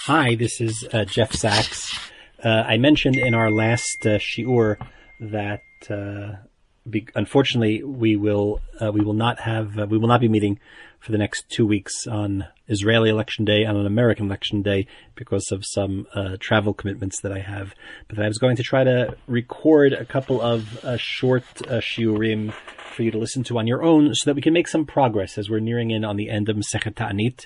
Hi, this is Jeff Sachs. I mentioned in our last shiur that unfortunately we will not be meeting for the next 2 weeks on Israeli Election Day and on American Election Day because of some travel commitments that I have. But I was going to try to record a couple of short shiurim for you to listen to on your own, so that we can make some progress as we're nearing in on the end of Masechet Ta'anit.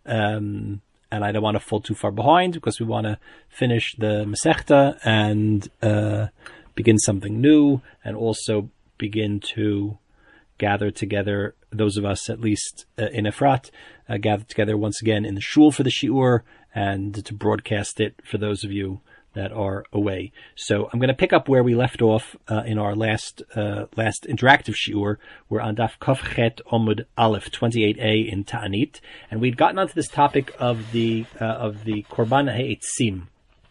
And I don't want to fall too far behind because we want to finish the Masechta and begin something new, and also begin to gather together, those of us at least in Efrat, gather together once again in the shul for the shiur and to broadcast it for those of you that are away. So I'm going to pick up where we left off in our last interactive shiur. We're on Daf Kaf Chet Omud Aleph 28a in Ta'anit, and we'd gotten onto this topic of the Korban Ha'etzim.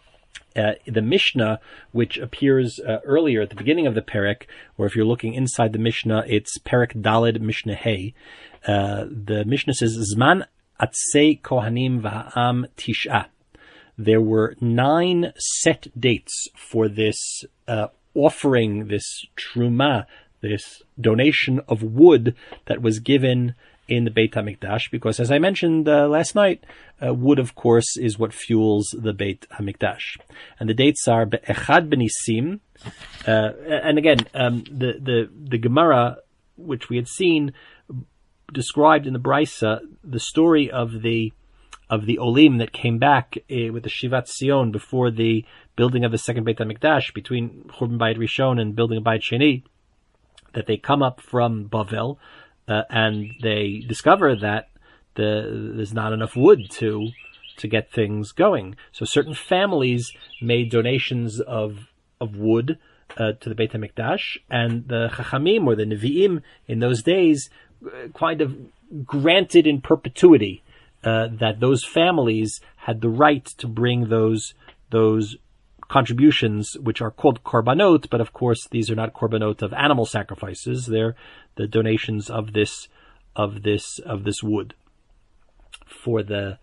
The Mishnah, which appears earlier at the beginning of the Perek, or if you're looking inside the Mishnah, it's Perek Daled Mishnah Hey. The Mishnah says, Zman Atzei Kohanim V'Ha'am Tish'a. There were 9 set dates for this offering, this truma, this donation of wood that was given in the Beit HaMikdash, because as I mentioned last night, wood, of course, is what fuels the Beit HaMikdash. And the dates are Be'echad B'Nisim, and again, the Gemara, which we had seen, described in the Brisa the story of the Olim that came back with the Shivat Zion before the building of the second Beit HaMikdash, between Churban Bayit Rishon and building of Bayit Sheni, that they come up from Bavel, and they discover that there's not enough wood to get things going. So certain families made donations of wood to the Beit HaMikdash, and the Chachamim, or the Nevi'im in those days, kind of granted in perpetuity that those families had the right to bring those contributions, which are called korbanot, but of course these are not korbanot of animal sacrifices. They're the donations of this wood for the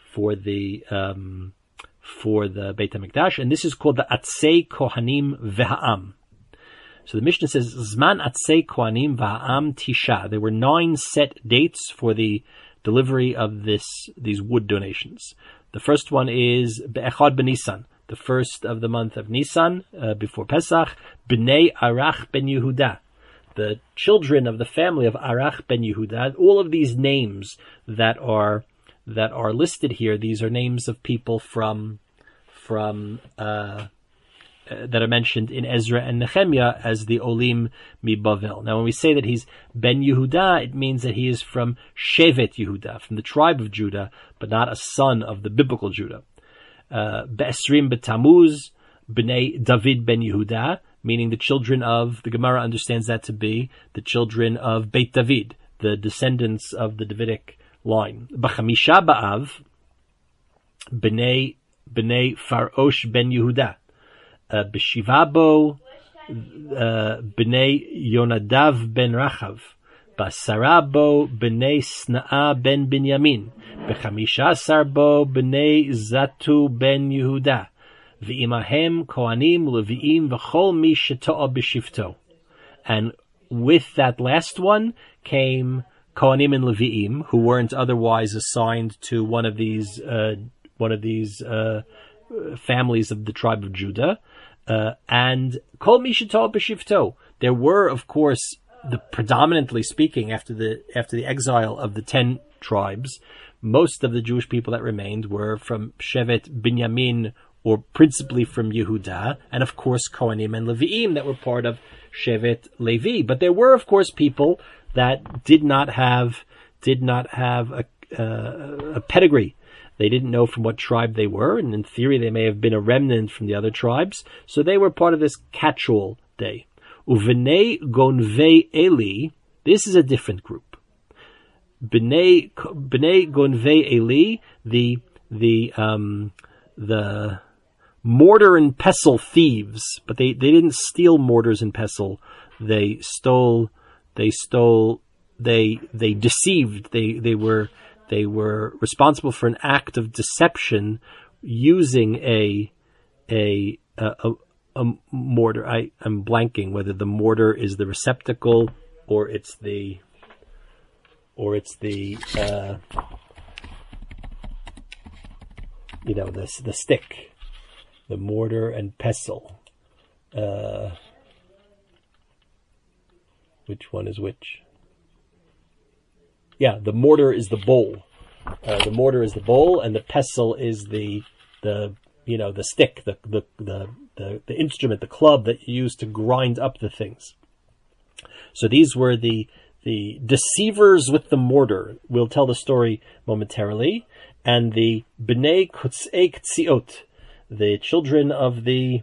Beit HaMikdash, and this is called the Atzei Kohanim V'Ha'am. So the Mishnah says, Zman Atzei Kohanim V'Ha'am Tisha. There were 9 set dates for the delivery of these wood donations. The first one is Be'echad B'Nisan, the first of the month of Nisan, before Pesach, B'nei Arach ben Yehuda, the children of the family of Arach ben Yehuda. All of these names that are listed here, these are names of people from that are mentioned in Ezra and Nehemiah as the Olim mi Bavel. Now, when we say that he's Ben Yehuda, it means that he is from Shevet Yehuda, from the tribe of Judah, but not a son of the biblical Judah. Be'esrim betamuz, B'nei David ben Yehuda, meaning the children of, the Gemara understands that to be the children of Beit David, the descendants of the Davidic line. B'chamisha ba'av, B'nei Farosh ben Yehuda. B'shivabo, B'nei Yonadav ben Rachav. B'asarabo, B'nei Sna'a ben Binyamin. B'chamisha sarbo, B'nei Zatu ben Yehuda. V'imahem Kohanim Levi'im v'chol mi sheto'a b'shivto. And with that last one came Kohanim and Levi'im, who weren't otherwise assigned to one of these families of the tribe of Judah, and Kol Mi Sheto'a B'Shivto. There were, of course, predominantly speaking, after the exile of the 10 tribes, most of the Jewish people that remained were from Shevet Binyamin, or principally from Yehuda, and of course Kohanim and Levi'im that were part of Shevet Levi. But there were, of course, people that did not have a pedigree. They didn't know from what tribe they were, and in theory they may have been a remnant from the other tribes, so they were part of this catch-all day. Uvenei Gonvei Eli, this is a different group. B'nei Gonvei Eli, the mortar and pestle thieves, but they didn't steal mortars and pestle. They deceived. They were responsible for an act of deception using a mortar. I'm blanking whether the mortar is the receptacle or it's the the stick, the mortar and pestle. Which one is which? Yeah, the mortar is the bowl. The mortar is the bowl, and the pestle is the stick, the instrument, the club that you use to grind up the things. So these were the deceivers with the mortar. We'll tell the story momentarily. And the Bnei Kutzei Ktziot, the children of the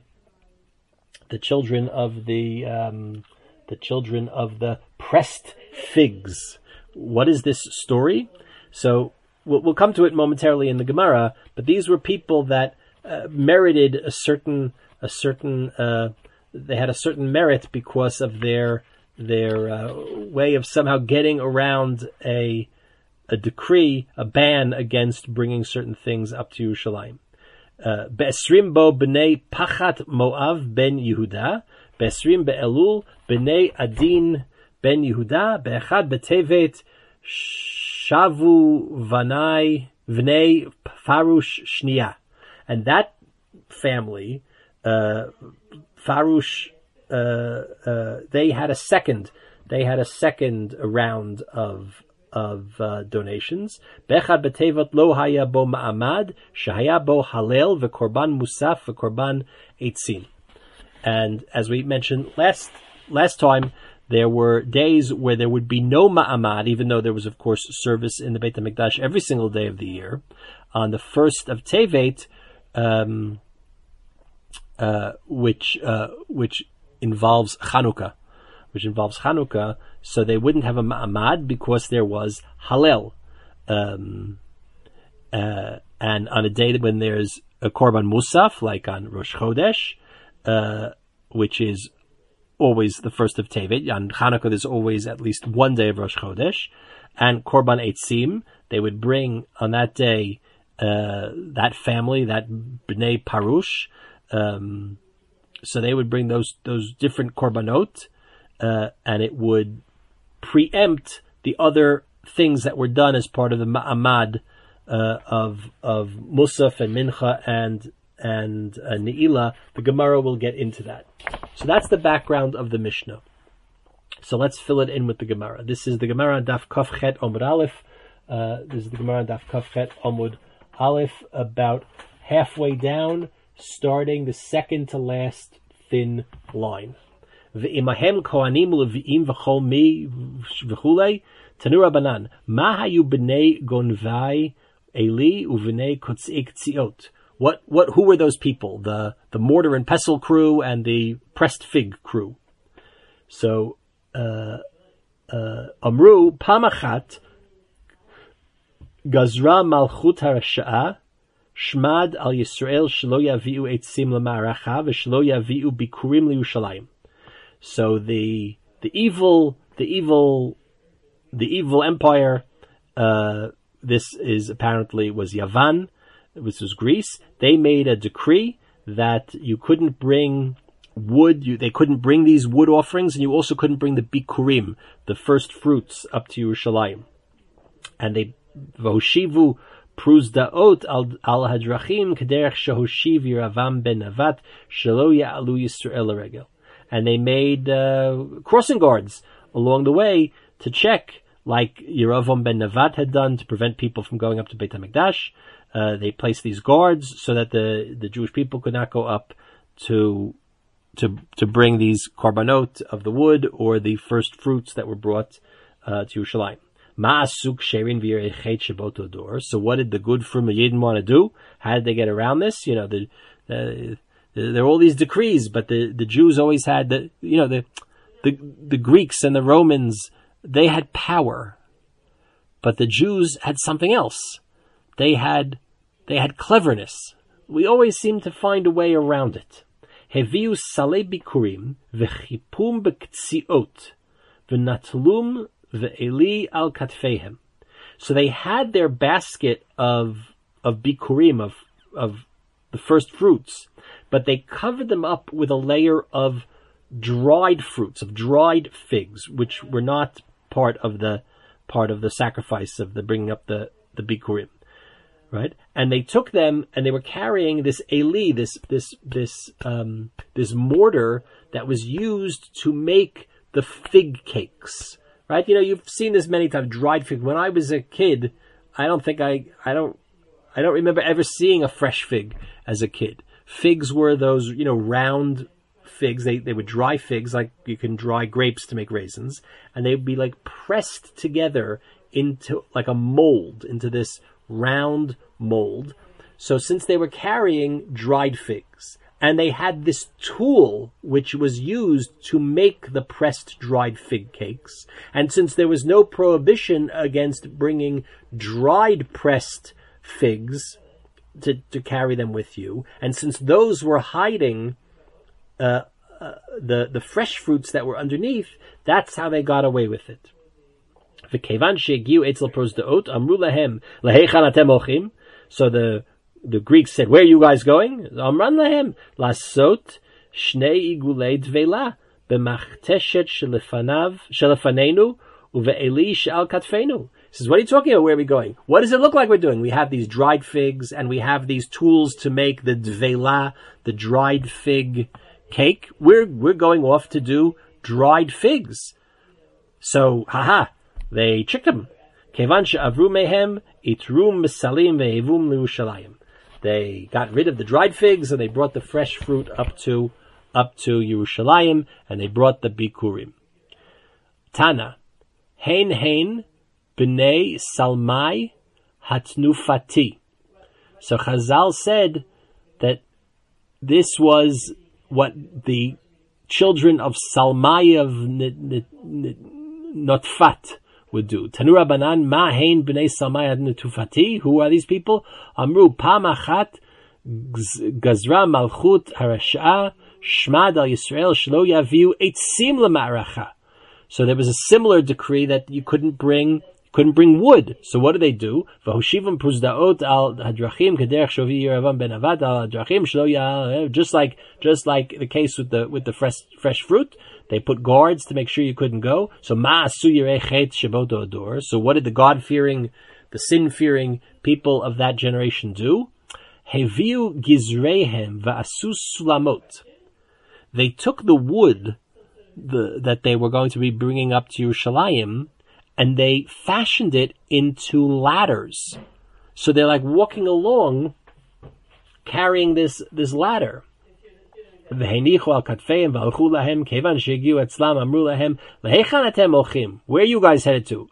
pressed figs. What is this story? So we'll come to it momentarily in the Gemara, but these were people that merited a certain they had a certain merit because of their way of somehow getting around a decree, a ban against bringing certain things up to Yerushalayim. Be'esrim bo b'nei Pachat Moav ben Yehuda, be'esrim be'elul b'nei Adin ben Yehuda, be'echad be'tevet shavu v'nei Farush Shniya. And that family, Farush, they had a second round of donations. Bechad betevat lo haya bo ma'amad, shahaya bo halel v'korban musaf v'korban eitzim. And as we mentioned last time, there were days where there would be no ma'amad, even though there was, of course, service in the Beit HaMikdash every single day of the year. On the first of Tevet, which involves Chanukah. So they wouldn't have a ma'amad because there was Hallel. And on a day when there's a Korban Musaf, like on Rosh Chodesh, which is always the first of Tevet, on Chanukah there's always at least one day of Rosh Chodesh, and Korban Eitzim, they would bring on that day that family, that Bnei Parush, so they would bring those different korbanot, and it would preempt the other things that were done as part of the ma'amad of Musaf and Mincha and Ne'ilah. The Gemara will get into that. So that's the background of the Mishnah. So let's fill it in with the Gemara. This is the Gemara Daf Kaf Chet Omud Aleph. This is the Gemara Daf Kaf Chet Omud Aleph, about halfway down, starting the second to last thin line. V'imahem kohanim levi'im v'chol mi v'chulei tanu Rabbanan ma hayu b'nei gonvai Eli uv'nei kotzei ktziot. Who were those people? The mortar and pestle crew and the pressed fig crew. So Amru Pamachat Gazra Malchut HaRasha'a Shmad al Yisrael Shelo Yavi'u Eitzim L'Ma'aracha V'Shelo Yavi'u Bikurim L'Yushalayim. So the evil empire, this is apparently was Yavan, this was Greece. They made a decree that you couldn't bring wood, they couldn't bring these wood offerings, and you also couldn't bring the bikurim, the first fruits, up to Yerushalayim. And they v'hoshivu pruzdaot al hadrachim kederech shehoshiv Yeravam ben Navat shelo ya'alu Yisrael l'regel. And they made crossing guards along the way to check, like Yeravam ben Navat had done to prevent people from going up to Beit HaMikdash. They placed these guards so that the Jewish people could not go up to bring these korbanot of the wood or the first fruits that were brought to Yerushalayim. Ma'asuk sherin v'yirei shaboto dor. So what did the good from Yidden want to do? How did they get around this? You know, there are all these decrees, but the Jews always had the Greeks and the Romans, they had power, but the Jews had something else. They had cleverness. We always seem to find a way around it. Heviu salei bikurim v'chipum b'ktziot v'natlum v'eli al katfeihem. So they had their basket of bikurim, of the first fruits, but they covered them up with a layer of dried fruits, of dried figs, which were not part of the sacrifice of the bringing up the bikurim, right? And they took them, and they were carrying this eli, this mortar that was used to make the fig cakes, right? You know, you've seen this many times, dried fig. When I was a kid, I don't remember ever seeing a fresh fig as a kid. Figs were those, you know, round figs. They were dry figs, like you can dry grapes to make raisins, and they would be like pressed together into like a mold, into this round mold. So since they were carrying dried figs, and they had this tool which was used to make the pressed dried fig cakes, and since there was no prohibition against bringing dried pressed figs to carry them with you, and since those were hiding the fresh fruits that were underneath, that's how they got away with it. So the Greeks said, "Where are you guys going?" Amran lahem lasot shnei igulei dveila b'machteshet shelefanenu uve'eli she'al katfenu. He says, "What are you talking about? Where are we going? What does it look like we're doing? We have these dried figs, and we have these tools to make the dveila, the dried fig cake. We're going off to do dried figs." So, they tricked him. Kevan she'avru mehem itrum misalim ve'evum liYerushalayim. They got rid of the dried figs, and they brought the fresh fruit up to Yerushalayim, and they brought the bikurim. Tana, hein b'nei salmai hatnufati. So Chazal said that this was what the children of Salmai of Notfat would do. Tanura Banan ma hein b'nei Salmai hatnufati. Who are these people? Amru pam achat gazra malchut harasha shmad al Yisrael shelo yaviu eitzim lema'aracha. So there was a similar decree that you couldn't bring wood. So what do they do? V'hoshivam pruzdaot al hadrachim kederech shovi Yeravam ben Avad al hadrachim shelo ya. Just like the case with the fresh fruit, they put guards to make sure you couldn't go. So ma'asu yirei chet sheboto ador. So what did the God-fearing, the sin-fearing people of that generation do? Heviu gizreihem va'asu sulamot. They took the wood that they were going to be bringing up to Yerushalayim, and they fashioned it into ladders. So they're like walking along, carrying this ladder. Where are you guys headed to?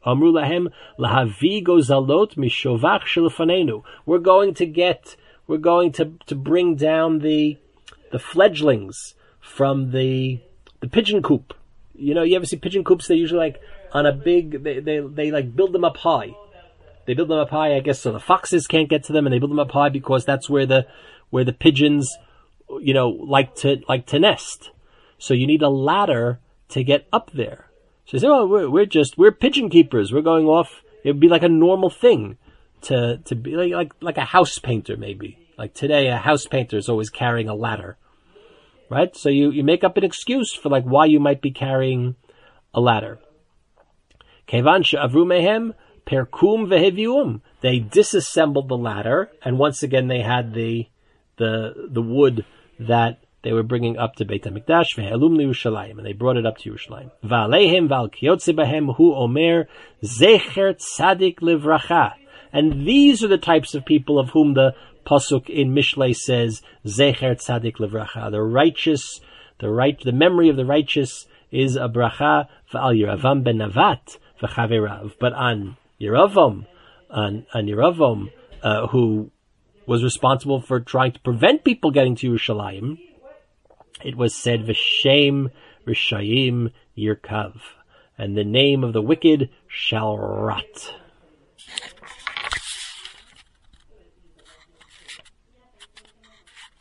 We're going to bring down the fledglings from the pigeon coop. You know, you ever see pigeon coops? They're usually like on a big, they like build them up high. They build them up high, I guess, so the foxes can't get to them, and they build them up high because that's where the pigeons, you know, like to nest. So you need a ladder to get up there. So you say, "Oh, we're pigeon keepers. We're going off." It would be like a normal thing to be like a house painter, maybe. Like today, a house painter is always carrying a ladder. Right? So you make up an excuse for like why you might be carrying a ladder. Kevan she'avru mehem perkum vehevium. They disassembled the ladder, and once again they had the wood that they were bringing up to Beit HaMikdash ve'elum liYerushalayim, and they brought it up to Yerushalayim. Va'aleihim va'al kiyotze bahem hu omer zecher tzadik livracha. And these are the types of people of whom the pasuk in Mishlei says, Zecher Tzadik Levracha. The memory of the righteous is a bracha v'al Yeravam ben Navat v'chaverav. But on Yeravam, who was responsible for trying to prevent people getting to Yerushalayim, it was said, V'shem Rishayim Yirkav. And the name of the wicked shall rot.